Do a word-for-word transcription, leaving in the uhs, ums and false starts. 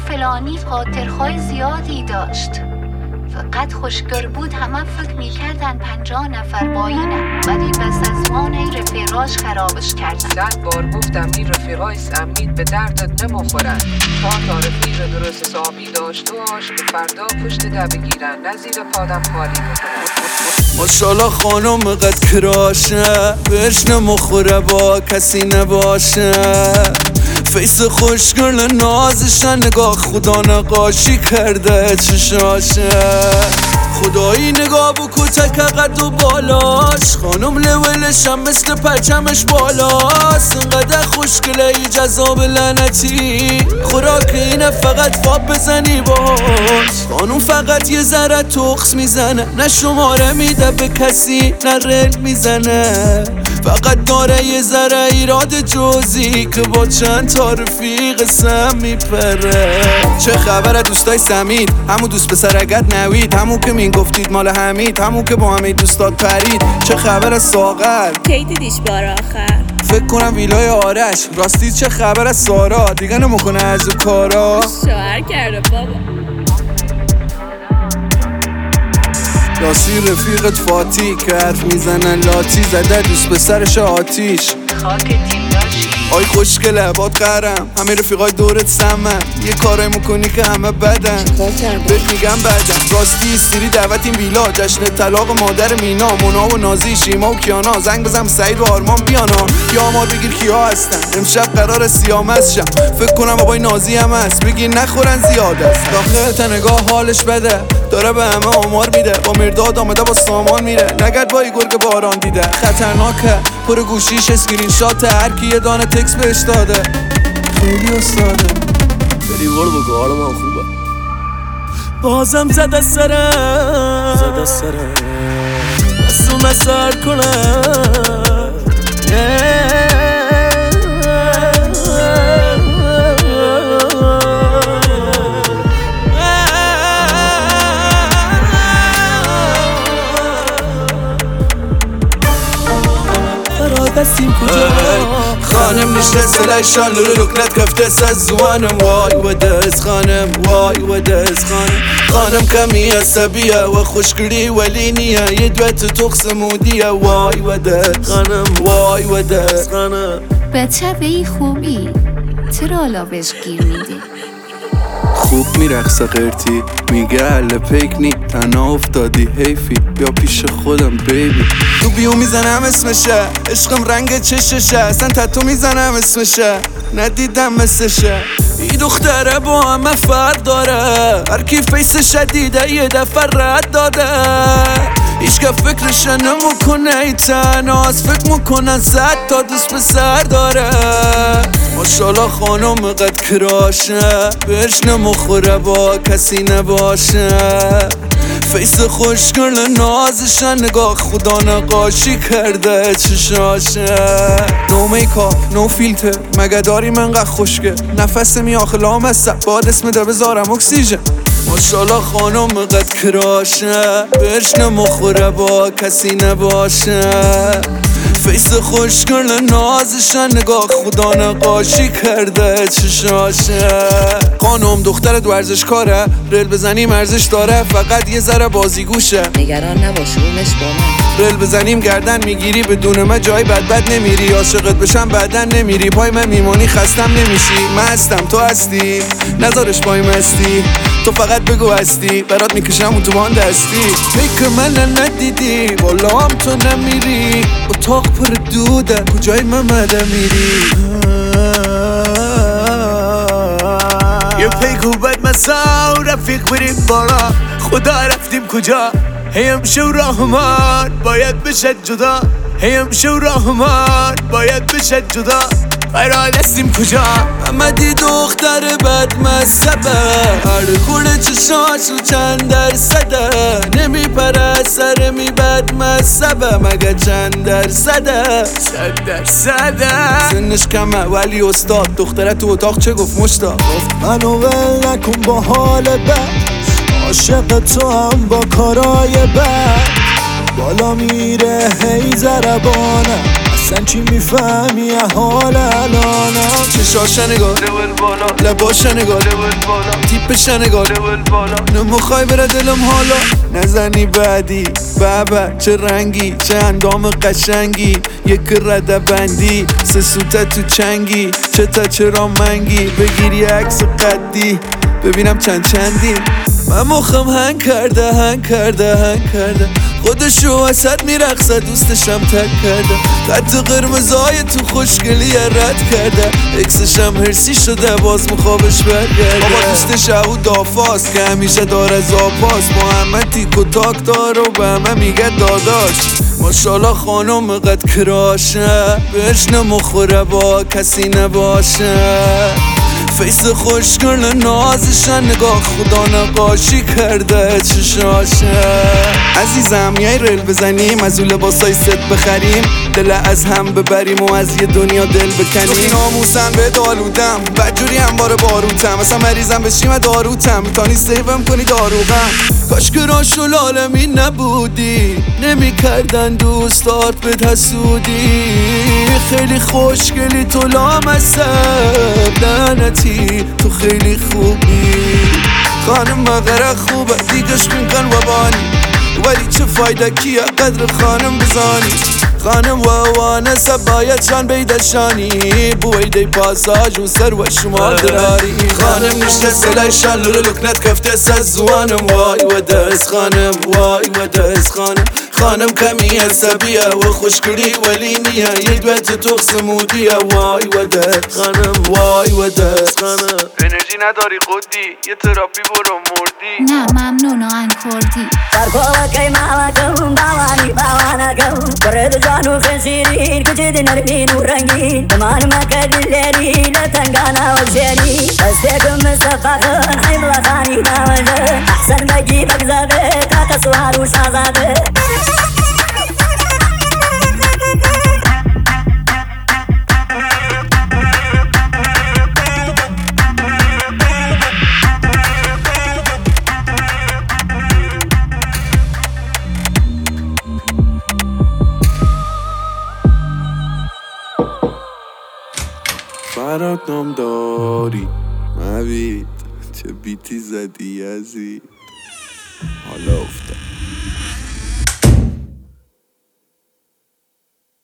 فلانی خاطرهای زیادی داشت، فقط خوشگر بود. همه فکر میکردن پنجاه نفر با اینه، ولی بس از ما این رفیقاش خرابش کردن. صد بار گفتم این رفیقای سمید به دردت نمیخورن. تا تا رفیق درست حسابی داشت باش که فردا پشت ده بگیرن، نزیر پادم خالی بکنن. ماشالله خانم قد کراشه، بهش نمخوره با کسی نباشه. فیس خوشگل نازشن، نگاه خدا نقاشی کرده چشاشه. خدایی نگاه بکو تک قد و بالاش، خانم لولش هم مثل پرچمش بالاست. انقدر خوشگله ای جذاب لعنتی، خوراک اینه فقط فاب بزنی باش. خانم فقط یه ذره تخس میزنه، نه شماره میده به کسی نه رل میزنه. فقط داره یه ذره ایراد جزئی که با چند تا رفیق سم میپره. چه خبره دوستای سمید، همون دوست پسر اگر نوید، همون که مین گفتید مال حمید، همون که با همه دوستات پرید. چه خبره ساغر، کی دیدیش بار آخر؟ فکر کنم ویلای آرش. راستی چه خبره سارا، دیگه نمیکنه از کارا؟ شوهر کرده بابا. راستی رفیقت فاتی که حرف میزنن لاتی، زده دوست به سرش آتیش. خاک تیم داشتی آی خوشگله باد قرم، همه رفیقای دورت سمن. یه کارای میکنی که همه بدن، بهت میگم بدن. راستی استری دعوت این ویلا، جشن طلاق مادر مینا، مونا و نازی، شیما و کیانا. زنگ بزن سعید و آرمان بیانا، یا آمار بگیر کیا هستن. امشب قرار سیامز شم، فکر کنم بابای نازی هم هست. بگیر نخورن زیاد است. داخل تا نگاه حالش بده، داره به همه آمار میده. با مرداد آمده با سامان میره، نگرد بایی گرگ باران دیده. خطرناکه پر گوشیش اسکرین شات، هر کی یه دانه تکس بهش داده. خیلی استاده بری برو بگو حال من خوبه. بازم زده سرم زده سرم دستو مسار کنم. دستیم کجا خانم نشسته لایشان لولو رکنت کفته از زوانم. وای و دست خانم، وای و دست خانم. خانم کمی عصبیه و خوشگلی ولی نیه، یه دوت تخص مودیه. وای و دست خانم، وای و دست خانم. بچه به این خوبی چرا حالا بهش گیر میدی؟ خوب میرقصه قرتی، میگه اهل پیک نی، تنها افتادی حیفی، بیا پیش خودم بیبی. تو بیو میزنم اسمشه، عشقم رنگ چششه، اصلا تتو میزنم اسمشه، ندیدم مثلشه. ای دختره با همه فرق داره، هر کی فیس شدیده یه دفعه رد داده. هیچ که فکرش نمیکنه ای تنهاست، فکر میکنن صد تا دوست پسر داره. ماشالله خانم قد کراشه، بهش نمخوره با کسی نباشه. فیس خوشگل نازشن، نگاه خدا نقاشی کرده چشاشه. نو میکاپ نو فیلتر، مگه داریم انقدر خوشگل؟ نفس می آخه لامصب، باد اسم ده بذارم اکسیژن. ماشالله خانم قد کراشه، بهش نمخوره با کسی نباشه. فیس خوشگل نازشن، نگاه خدا نقاشی کرده چشاشه. خانم دخترت ورزشکاره، رل بزنیم ارزش داره، فقط یه ذره بازیگوشه. نگران نباش رومش با من. رل بزنیم گردن میگیری، بدون من جای بد بد نمیری. عاشقت بشم بعدن نمیری، پای من میمانی خستم نمیشی. من هستم تو هستی، نذارش پای مستی. تو فقط بگو هستی، برات میکشم اون تو بان دستی. فکر من ندیدی، والا هم تو نمیری. اتاق پر دوده، کجای محمده میری؟ یه پیکو بد مسا و رفیق بریم بارا، خدا رفتیم کجا؟ هیم شو رحمان باید بشد جدا، هیم شو رحمان باید بشد جدا. قرار هستیم کجا؟ محمدی دختر بد مذهبه، هر خورده چشاشو چند درصده. نمیپره سر می بد مذهبه، مگه چند درصده؟ صد درصده. سنش کمه ولی استاد، دختره تو اتاق چه گفت مشتاق؟ گفت منو ول نکن با حال بد، عاشق تو هم با کارای بد. بالا میره هی زربانه، اصلا چی میفهمی حال الانم؟ چشاش نگاه لباش نگاه تیپش نگاه نمیخوای بره دلم حالا نزنی بعدی بابا چه رنگی چه اندام قشنگی یک رده بندی سه سوته تو چنگی چه تا چرا منگی بگیری عکس قدی ببینم چند چندی من مخم هنگ کرده هنگ کرده هنگ کرده خودشو وسط میرقصه دوستشم تک کرده خط قرمزای تو خوشگلی رد کرده اکسشم هرسی شده باز مخوابش برگرده بابا دوستش او دافاست که همیشه داره زاپاس محمد تیک و تاک داره و به همه میگه داداش ماشالله خانم قد کراشه بهش نمخوره با کسی نباشه فیس خوشگل نازشن نگاه خدا نقاشی کرده چشاشه عزیزم میای ریل بزنیم از اون لباسای ست بخریم دل از هم ببریم و از یه دنیا دل بکنیم ناموسم به دالودم بدجوری هم باره باروتم اصلا مریضم بشیم داروتم میتانی سیوم کنی داروغم کاش که راش و لالمی نبودی نمی کردن دوستات به حسودی خیلی خوشگلی تو لامصب لعنتی تو خیلی خوبی خانم مغره خوبه دیگش میکن و بانی ولی چه فایده کیه قدر خانم بزانی خانم و وانسه باید شان بیدشانی بویده پاساج و سر و شما دراری خانم نشته سلای شان لولو لکنت کفته سزوانم وای و دست خانم وای و دست خانم خانم کمی حسابیه و خوشگلی ولی نیه یه دوت تو سمودیه وای و دست خانم وای و دست خانم انرژی نداری خودی یه تراپی برو مردی نه ممنون آهنگ کردی برکوه مالکم باوانی باوانکم برد جانو خسیرین کجد نرمین و رنگین دمان مکد لیری لتنگانا و شیری دستکم مصفاقن حیبلا خانی ناوزه احسن بگی بگزاده تا تسوار و شازاده فرات نام داری مبید چه بیتی زدی یزید حالا افتاد